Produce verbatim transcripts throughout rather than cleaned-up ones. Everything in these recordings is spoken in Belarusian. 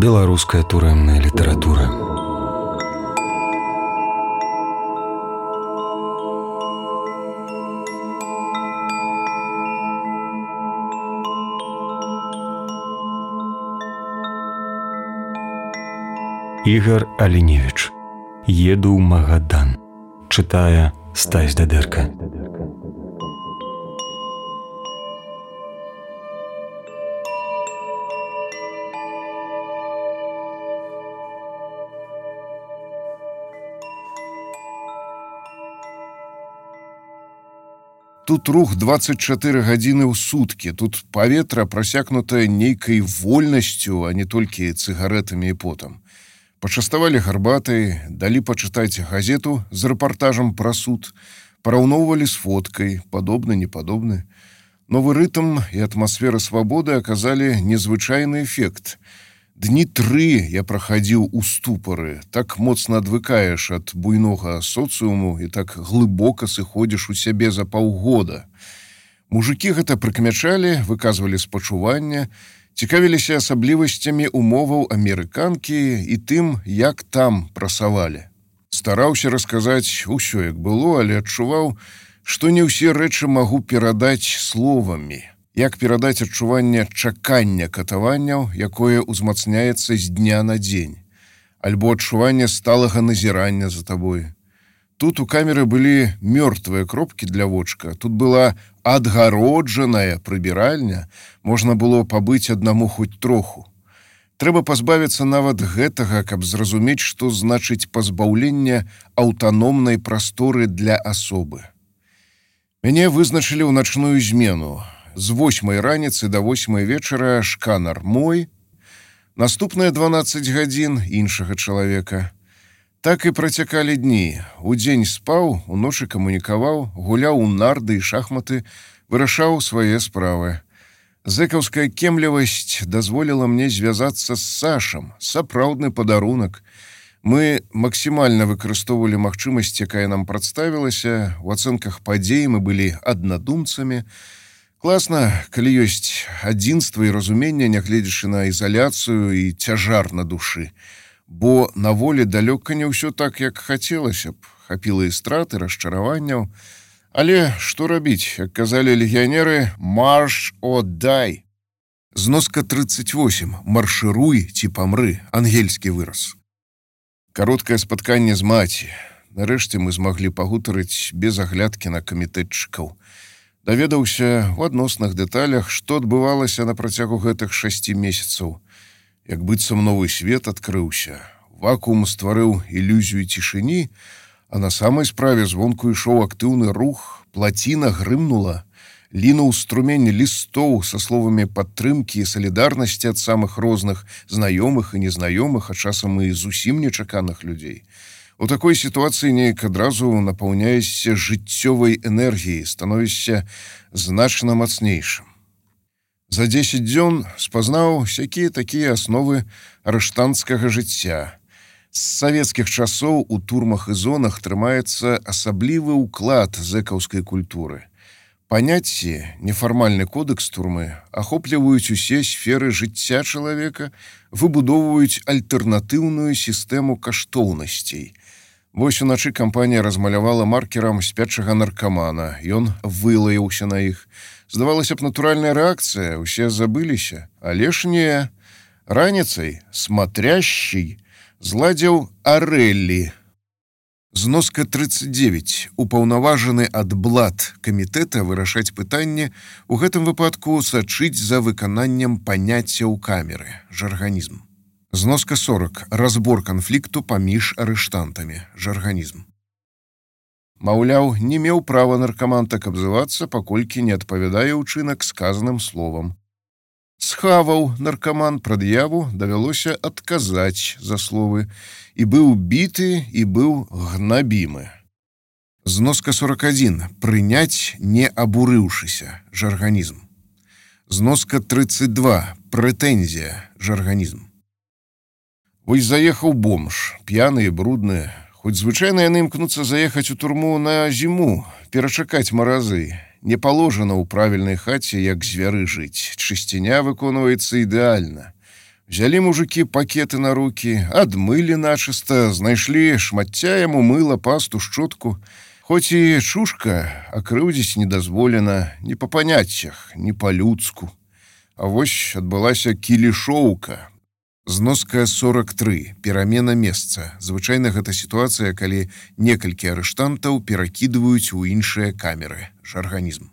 Беларуская турэмная літаратура. Ігар Аліневіч. Еду ў Магадан. Чытае Стась Дадэрка. Тут рух дваццаць чатыры гадзіны ў суткі, тут паветра прасякнутае нейкай вольнасцю, а не толькі цыгарэтамі і потам. Пачаставалі гарбатай, далі пачытаць газету з рэпартажам пра суд, параўноўвалі з фоткай, падобны, непадобны. Новы рытм і атмасфера свабоды аказалі незвычайны эфект. Дні тры я прахадзіў у ступары, так моцна адвыкаеш ад буйнога соцыуму і так глыбока сыходзіш у сябе за паўгода. Мужыкі гэта прыкмячалі, выказвалі спачуванне, цікавіліся асаблівасцямі умоваў амерыканкі і тым, як там прасавалі. Стараўся расказаць усё, як было, але адчуваў, што не ўсе рэчы магу перадаць словамі. Як перадаць адчуванне чакання катаванняў, якое ўзмацняецца з дня на дзень, альбо адчуванне сталага назірання за табой. Тут у камеры былі мёртвыя кропкі для вочка, тут была адгароджаная прыбіральня, можна было пабыць аднаму хоць троху. Трэба пазбавіцца нават гэтага, каб зразумець, што значыць пазбаўленне аўтаномнай прасторы для асобы. Мяне вызначылі ў начную змену. З восьмай раніцы да восьмай вечара шканар мой, наступныя дванаццаць гадзін іншага чалавека. Так і працякалі дні. Удзень спаў, уночы камунікаваў, гуляў у нарды і шахматы, вырашаў свае справы. Зэкаўская кемлівасць дазволіла мне звязацца з Сашам, сапраўдны падарунак. Мы максімальна выкарыстоўвалі магчымасць, якая нам прадставілася, у ацэнках падзей мы былі аднадумцамі. Класна, калі ёсць адзінства і разуменне, нягледзячы на ізаляцыю і цяжар на душы. Бо на волі далёка не ўсё так, як хацелася б. Хапіла і страты, расчараванняў. Але што рабіць, як казалі легіянеры, марш о дай. Зноска трыццаць восем. Маршыруй ці памры. Ангельскі выраз. Кароткае спатканне з маці. Нарэшце мы змаглі пагутарыць без аглядкі на камітэтчыкаў. Даведаўся ў адносных дэталях, што адбывалася на працягу гэтых шасці месяцаў. Як быццам новы свет адкрыўся. Вакуум стварыў ілюзію цішыні, а на самай справе звонку ішоў актыўны рух, плаціна грымнула, лінуў струмень лістоў са словамі падтрымкі і салідарнасці ад самых розных знаёмых і незнаёмых, а часам і зусім нечаканых людзей. У такой сітуацыі неяк адразу напаўняешся жыццёвай энергіяй, становішся значна мацнейшым. За дзесяць дзён спазнаў сякія такія асновы арыштанцкага жыцця. З савецкіх часоў у турмах і зонах трымаецца асаблівы ўклад зэкаўскай культуры. Паняцці, нефармальны кодэкс турмы ахопліваюць усе сферы жыцця чалавека, выбудоўваюць альтэрнатыўную сістэму каштоўнасцей. Вось уначы кампанія размалявала маркерам спячага наркамана. Ён вылаяўся на іх. Здавалася б, натуральная рэакцыя, усе забыліся. Але ж не. Раніцай смотрящий зладзіў Арэллі. Зноска трыццаць дзевяць. Упаўнаважаны ад блат камітэта вырашаць пытанне, у гэтым выпадку сачыць за выкананнем паняцця ў камеры. Жарганізм. Зноска сорок. Разбор канфлікту паміж арыштантамі. Жарганізм. Маўляў, не меў права наркаман так абзывацца, паколькі не адпавядае ўчынак сказаным словам. Схаваў наркаман прад'яву, давялося адказаць за словы. І быў біты, і быў гнабімы. Зноска сорок адзін. Прыняць, не абурыўшыся. Жарганізм. Зноска трыццаць два. Прэтэнзія. Жарганізм. Вось заехаў бомж, п'яны і брудны. Хоць звычайна яны імкнуцца заехаць у турму на зіму, перачакаць маразы. Не паложана ў правільнай хаце, як звяры жыць. Чысціня выконваецца ідэальна. Взялі мужыкі пакеты на рукі, адмылі начыста, знайшлі шмацця яму мыла, пасту, шчотку. Хоць і чушка, а крыўдзіць не дазволена ні па паняццях, ні па-людску. А вось адбылася кілішоўка. Зноска сорок тры. Перамена месца. Звычайна гэта сітуацыя, калі некалькі арыштантаў перакідваюць у іншыя камеры. Жарганізм.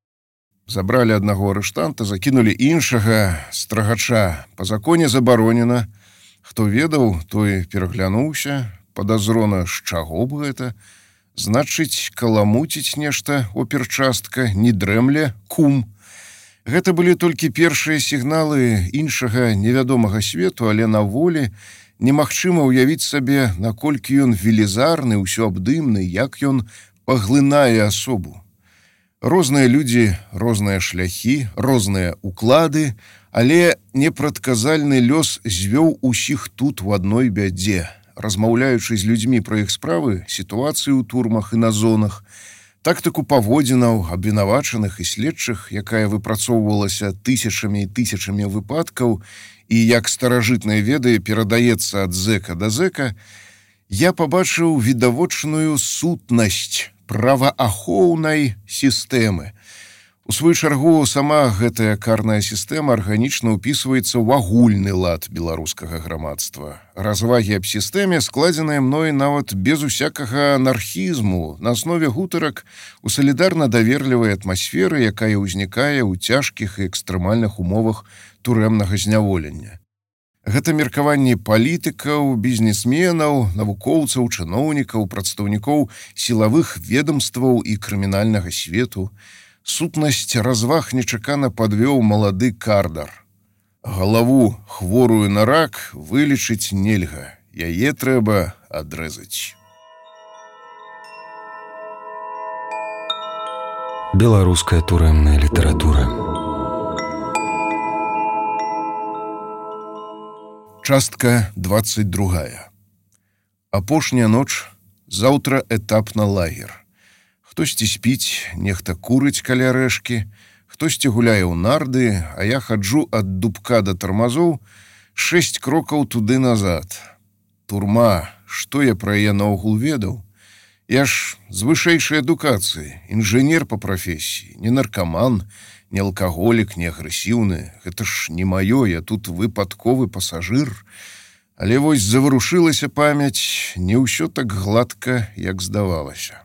Забралі аднаго арыштанта, закінулі іншага страгача. Па законе забаронена. Хто ведаў, той пераглянуўся. Падазрона, з чаго б гэта? Значыць, каламуціць нешта оперчастка, не дрэмле, кум. Гэта былі толькі першыя сігналы іншага невядомага свету, але на волі немагчыма ўявіць сабе, наколькі ён велізарны, ўсё абдымны, як ён паглынае асобу. Розныя людзі, розныя шляхі, розныя уклады, але непрадказальны лёс звёў усіх тут у адной бядзе. Размаўляючы з людзьмі пра іх справы, сітуацыі ў турмах і на зонах, тактыку паводзінаў, абвінавачаных і следчых, якая выпрацоўвалася тысячамі і тысячамі выпадкаў і як старажытныя веды перадаецца ад зэка да зэка, я пабачыў відавочную сутнасць праваахоўнай сістэмы. У сваю чаргу, сама гэтая карная сістэма арганічна ўпісваецца ў агульны лад беларускага грамадства. Развагі аб сістэме складзеныя мной нават без усякага анархізму, на аснове гутарак у салідарна-даверлівай атмасферы, якая ўзнікае ў цяжкіх і экстрэмальных умовах турэмнага зняволення. Гэта меркаванні палітыкаў, бізнесменаў, навукоўцаў, чыноўнікаў, прадстаўнікоў сілавых ведамстваў і крымінальнага свету. Сутнасць разваг нечакана падвёў малады кардар. Галаву, хворую на рак, вылечыць нельга. Яе трэба адрэзаць. Беларуская турэмная літаратура. Частка двадцать другая. Апошняя ноч, заўтра этап на лагер. Хтосьці спіць, нехта курыць каля рэшкі, хтосьці гуляе ў нарды, а я хаджу ад дубка да тармазоў шэсць крокаў туды назад. Турма, што я пра яе наогул ведаў? Я ж з вышэйшай адукацыі, інжынер па прафесіі, не наркаман, не алкаголік, не агрэсіўны. Гэта ж не маё, я тут выпадковы пасажыр. Але вось заварушылася памяць, не ўсё так гладка, як здавалася.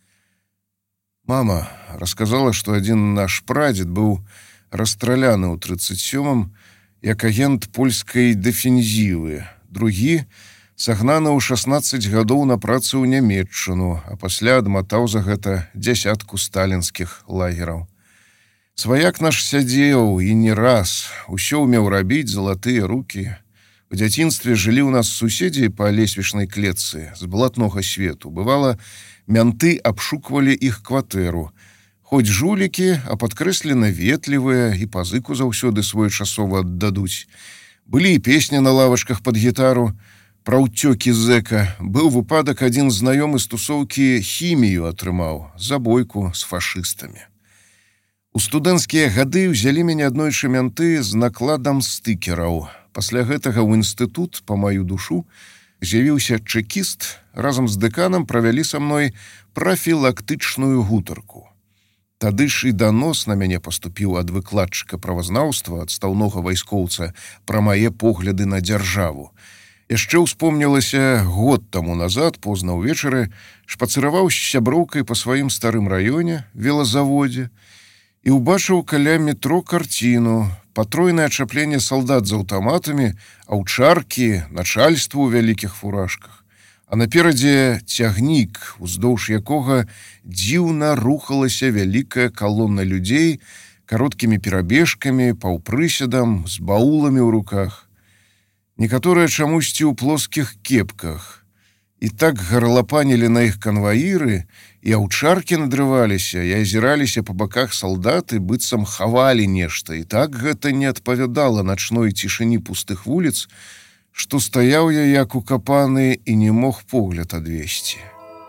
Мама расказала, што адзін наш прадзед быў расстраляны ў трыццаць сёмым як агент польскай дэфензівы, другі сагнаны ў шаснаццаць гадоў на працу ў Нямецчыну, а пасля адматаў за гэта дзясятку сталінскіх лагераў. Сваяк наш сядзеў і не раз, усё ўмеў рабіць, залатыя рукі. У дзяцінстве жылі ў нас суседзі па лесвічнай клетцы з блатнога свету. Бывала, мянты абшуквалі іх кватэру. Хоць жулікі, а падкрэслена ветлівыя і пазыку заўсёды своечасова аддадуць. Былі і песні на лавачках пад гітару. Пра ўцёкі зэка. Быў выпадак, адзін знаёмы з тусоўкі хімію атрымаў, забойку з фашыстамі. У студэнцкія гады ўзялі мяне аднойчы мянты з накладам стыкераў. Пасля гэтага ў інстытут, па маю душу, з'явіўся чэкіст, разам з дэканам правялі са мной прафілактычную гутарку. Тады ж і данос на мяне паступіў ад выкладчыка правазнаўства, адстаўнога вайскоўца, пра мае погляды на дзяржаву. Яшчэ ўспомнілася год таму назад, позна ўвечары, шпацыраваў з сяброўкай па сваім старым раёне, велазаводзе, і ўбачыў каля метро карціну, патройнае ачапленне салдат з аўтаматамі, аўчаркі, начальства ў вялікіх фуражках. А наперадзе цягнік, уздоўж якога дзіўна рухалася вялікая калона людзей кароткімі перабежкамі, паўпрыседам, з бауламі ў руках. Некаторыя чамусьці ў плоскіх кепках. І так гарлапанілі на іх канваіры, і аўчаркі надрываліся, і азіраліся па баках салдаты, быццам хавалі нешта, і так гэта не адпавядала начной цішыні пустых вуліц, што стаяў я як укапаны і не мог погляд адвесці.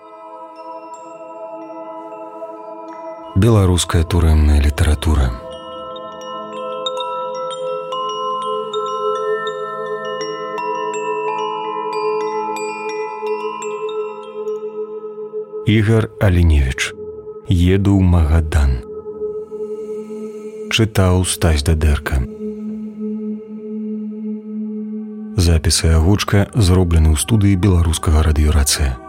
Беларуская турэмная літаратура. Ігар Аленевіч. Еду ў Магадан. Чытаў Стась Дадэрка. Запіс і агучка зроблены ў студыі беларускага радыёрацыя.